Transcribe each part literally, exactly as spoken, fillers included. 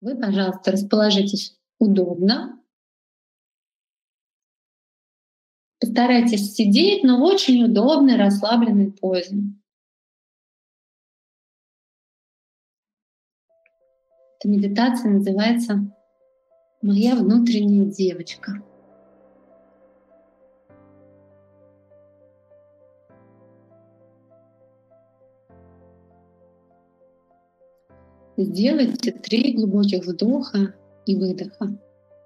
Вы, пожалуйста, расположитесь удобно. Постарайтесь сидеть, но в очень удобной, расслабленной позе. Эта медитация называется «Моя внутренняя девочка». Сделайте три глубоких вдоха и выдоха.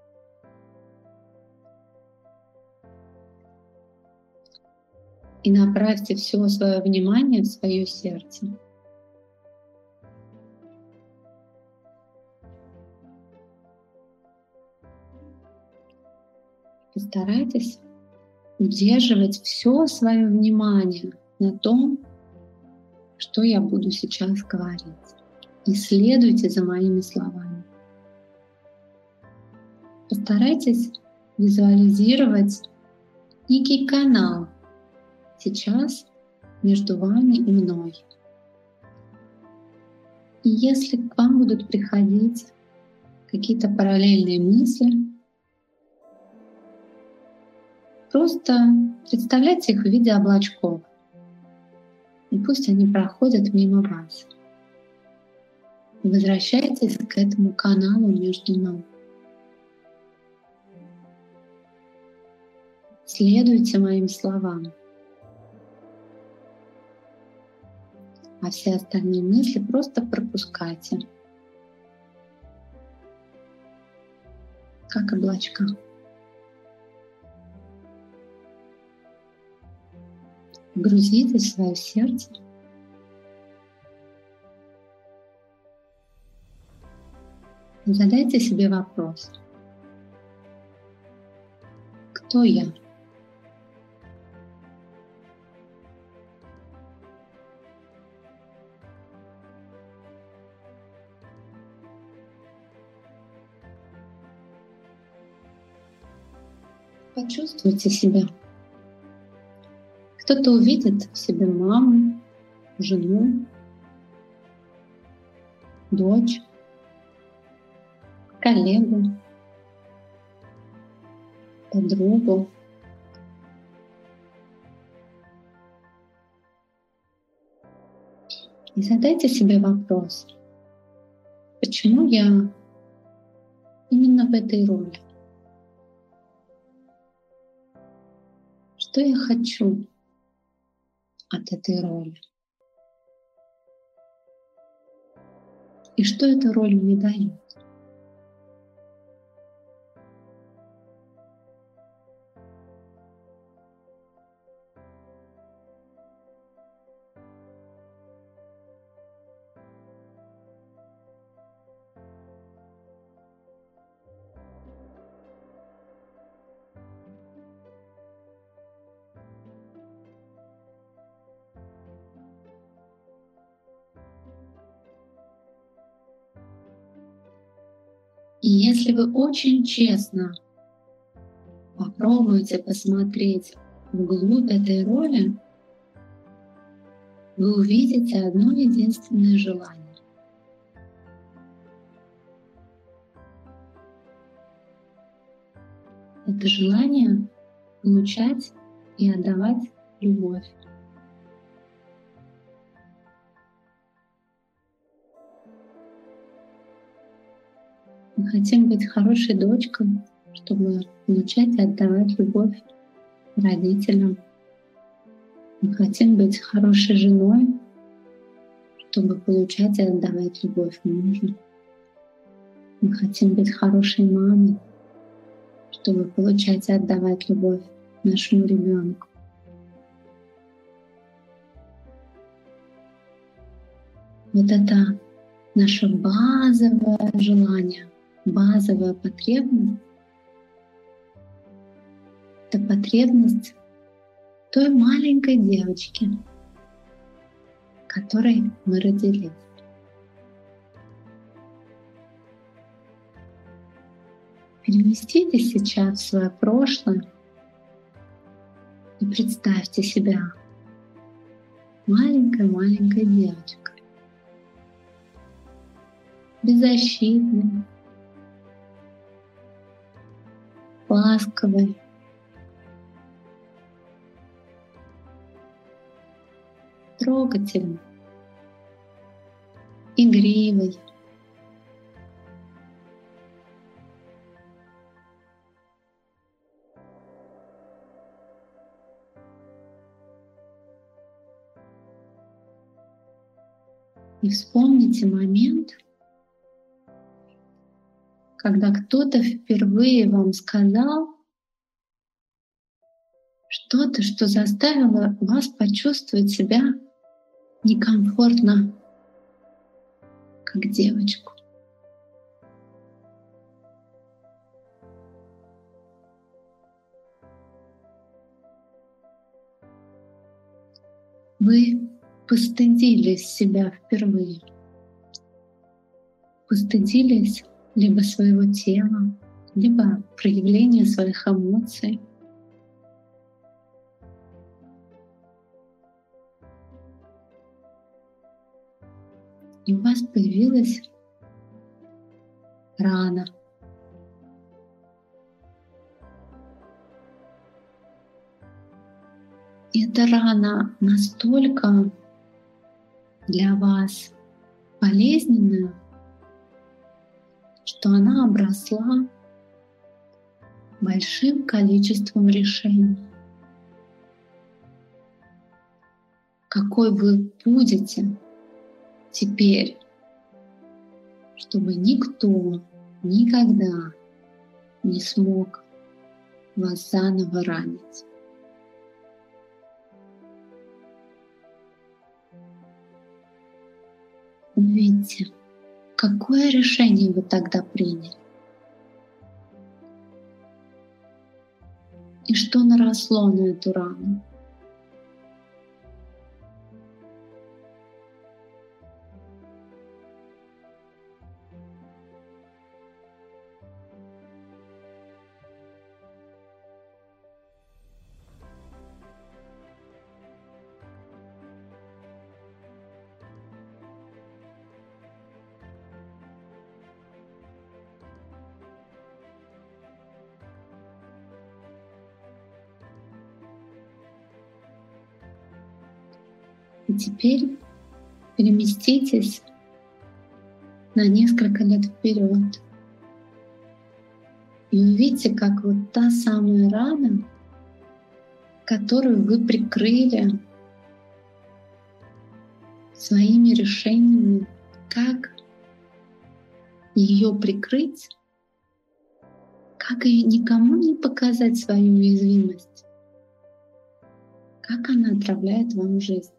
И направьте все свое внимание в свое сердце. Постарайтесь удерживать все свое внимание на том, что я буду сейчас говорить. И следуйте за моими словами. Постарайтесь визуализировать некий канал сейчас между вами и мной. И если к вам будут приходить какие-то параллельные мысли, просто представляйте их в виде облачков. И пусть они проходят мимо вас. Возвращайтесь к этому каналу между нами. Следуйте моим словам. А все остальные мысли просто пропускайте. Как облачка. Погрузитесь в свое сердце. И задайте себе вопрос. Кто я? Почувствуйте себя. Кто-то увидит в себе маму, жену, дочь, коллегу, подругу. И задайте себе вопрос, почему я именно в этой роли? Что я хочу от этой роли? И что эта роль мне дает? И если вы очень честно попробуете посмотреть вглубь этой роли, вы увидите одно единственное желание. Это желание получать и отдавать любовь. Мы хотим быть хорошей дочкой, чтобы получать и отдавать любовь родителям. Мы хотим быть хорошей женой, чтобы получать и отдавать любовь мужу. Мы хотим быть хорошей мамой, чтобы получать и отдавать любовь нашему ребенку. Вот это наше базовое желание. Базовая потребность — это потребность той маленькой девочки, которой мы родились. Переместитесь сейчас в свое прошлое и представьте себя маленькой-маленькой девочкой. беззащитной, ласковой, трогательной, игривой. И вспомните момент, когда кто-то впервые вам сказал что-то, что заставило вас почувствовать себя некомфортно, как девочку. Вы постыдились себя впервые. Постыдились либо своего тела, либо проявления своих эмоций. И у вас появилась рана. И эта рана настолько для вас болезненная, что она обросла большим количеством решений. Какой вы будете теперь, чтобы никто никогда не смог вас заново ранить. Увидьте, какое решение вы тогда приняли и что наросло на эту рану. И теперь переместитесь на несколько лет вперед и увидите, как вот та самая рана, которую вы прикрыли своими решениями, как ее прикрыть, как ее никому не показать свою уязвимость, как она отравляет вам жизнь.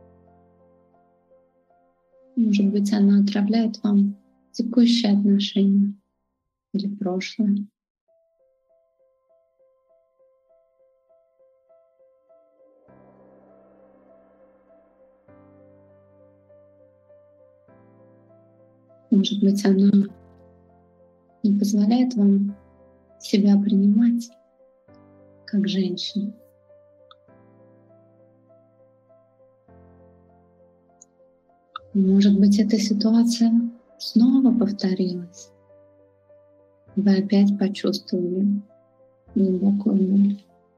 Может быть, она отравляет вам текущие отношения или прошлое. Может быть, она не позволяет вам себя принимать как женщину. Может быть, эта ситуация снова повторилась. Вы опять почувствовали глубокую боль.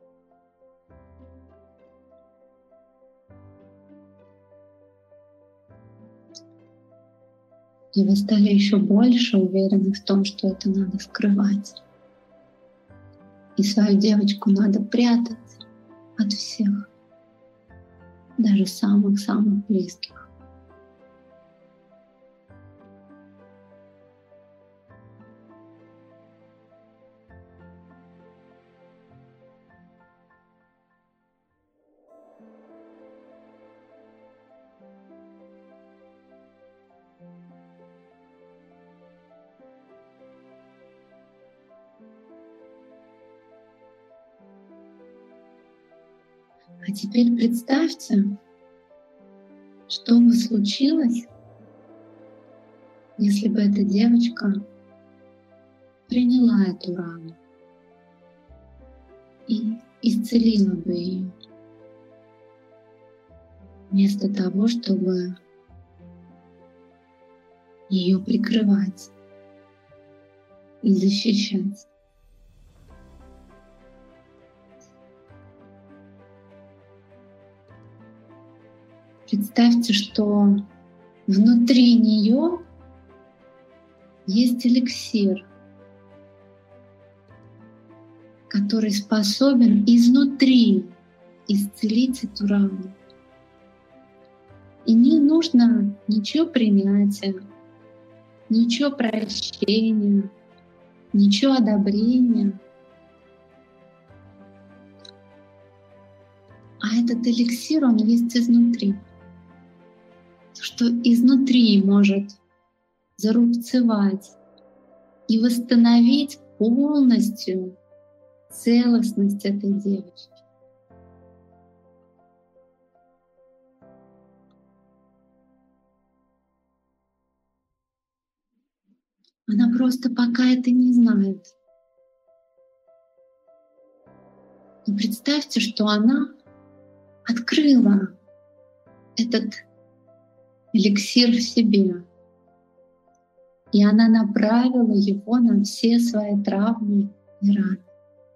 И вы стали еще больше уверены в том, что это надо скрывать. И свою девочку надо прятать от всех, даже самых-самых близких. А теперь представьте, что бы случилось, если бы эта девочка приняла эту рану и исцелила бы ее, вместо того, чтобы ее прикрывать и защищать. Представьте, что внутри нее есть эликсир, который способен изнутри исцелить эту рану. И не нужно ничего принятия, ничего прощения, ничего одобрения. А этот эликсир, он есть изнутри. Что изнутри может зарубцевать и восстановить полностью целостность этой девочки. Она просто пока это не знает. Но представьте, что она открыла этот эликсир в себе, и она направила его на все свои травмы и раны.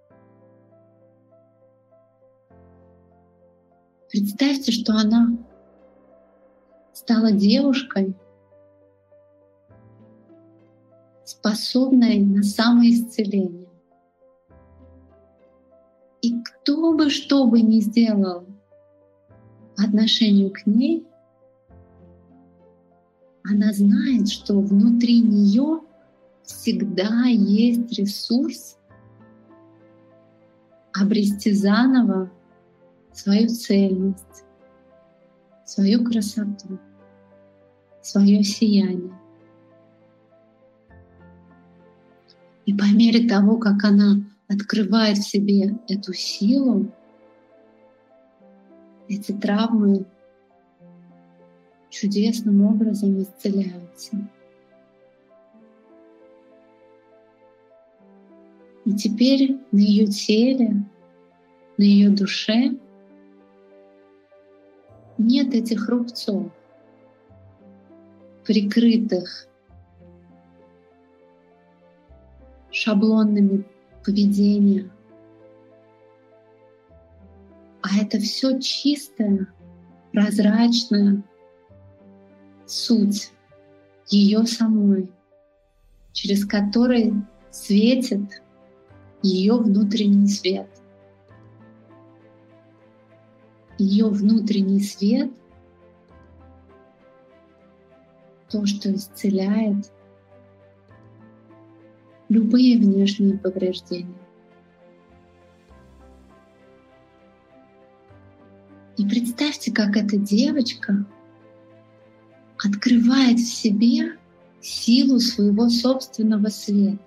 Представьте, что она стала девушкой, способной на самоисцеление. И кто бы что бы ни сделал по отношению к ней, она знает, что внутри нее всегда есть ресурс обрести заново свою цельность, свою красоту, свое сияние. И по мере того, как она открывает в себе эту силу, эти травмы чудесным образом исцеляются. И теперь на ее теле, на ее душе нет этих рубцов, прикрытых шаблонными поведения. А это все чистая, прозрачная суть ее самой, через который светит ее внутренний свет. Ее внутренний свет — то, что исцеляет любые внешние повреждения. И представьте, как эта девочка открывает в себе силу своего собственного света.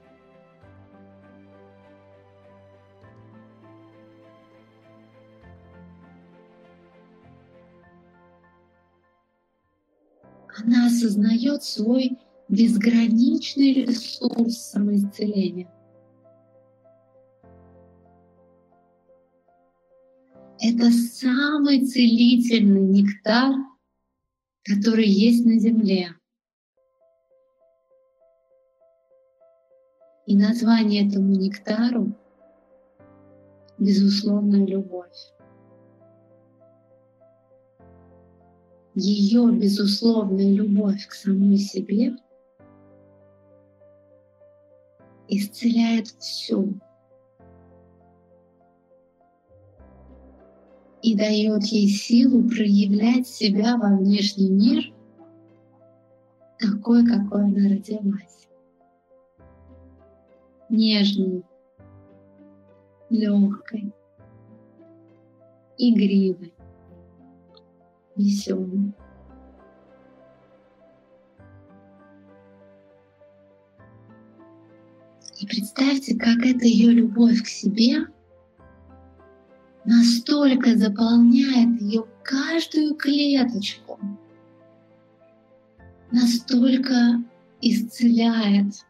Она осознает свой безграничный ресурс самоисцеления. Это самый целительный нектар, который есть на Земле. И название этому нектару — безусловная любовь. Ее безусловная любовь к самой себе исцеляет все и дает ей силу проявлять себя во внешний мир такой, какой она родилась. Нежной, легкой, игривой, веселой. И представьте, как эта ее любовь к себе настолько заполняет ее каждую клеточку, настолько исцеляет,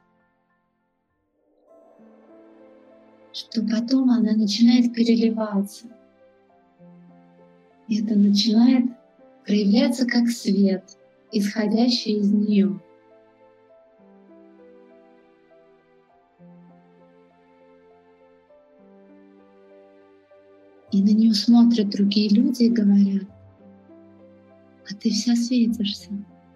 что потом она начинает переливаться. И это начинает проявляться как свет, исходящий из нее. И на нее смотрят другие люди и говорят: а ты вся светишься.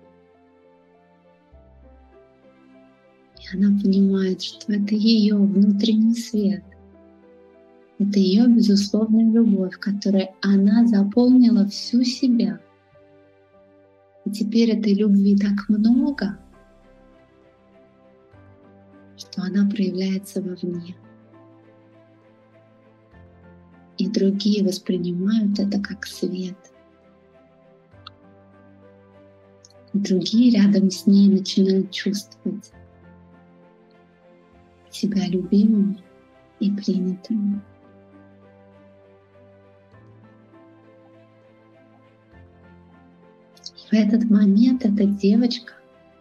И она понимает, что это ее внутренний свет. Это ее безусловная любовь, которой она заполнила всю себя. И теперь этой любви так много, что она проявляется вовне. И другие воспринимают это как свет. Другие рядом с ней начинают чувствовать себя любимыми и принятыми. И в этот момент эта девочка,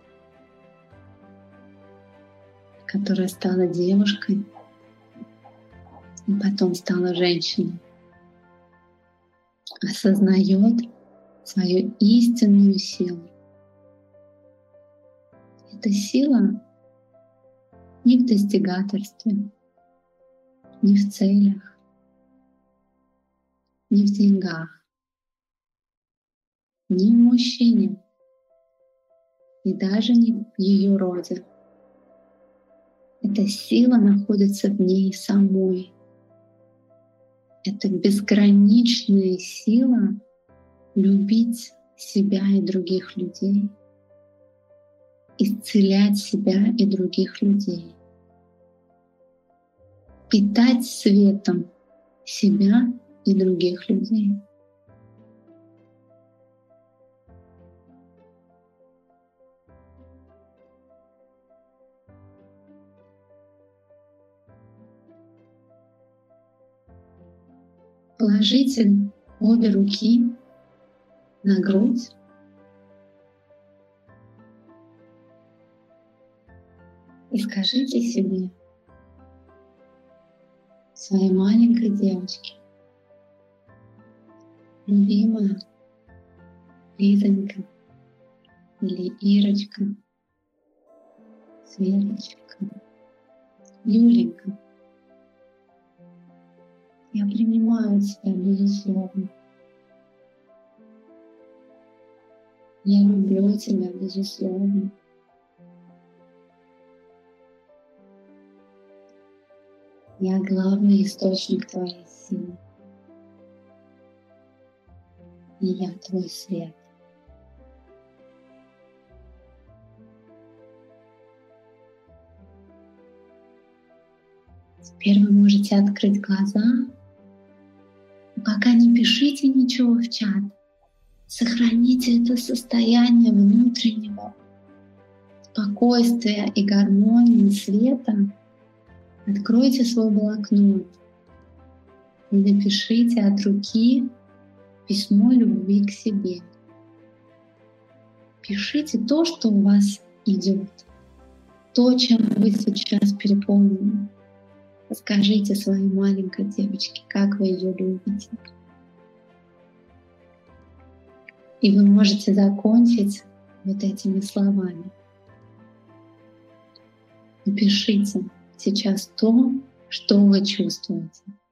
которая стала девушкой и потом стала женщиной, осознает свою истинную силу. Эта сила не в достигаторстве, не в целях, не в деньгах, не в мужчине и даже не в ее роде. Эта сила находится в ней самой. Это безграничная сила любить себя и других людей, исцелять себя и других людей, питать светом себя и других людей. Положите обе руки на грудь и скажите себе, своей маленькой девочке: любимая Лизонька или Ирочка, Светочка, Юленька, я принимаю тебя безусловно. Я люблю тебя безусловно. Я главный источник твоей силы. И я твой свет. Теперь вы можете открыть глаза. Пока не пишите ничего в чат. Сохраните это состояние внутреннего спокойствия и гармонии света. Откройте свой блокнот и напишите от руки письмо любви к себе. Пишите то, что у вас идет, то, чем вы сейчас переполнены. Скажите своей маленькой девочке, как вы ее любите. И вы можете закончить вот этими словами. Напишите сейчас то, что вы чувствуете.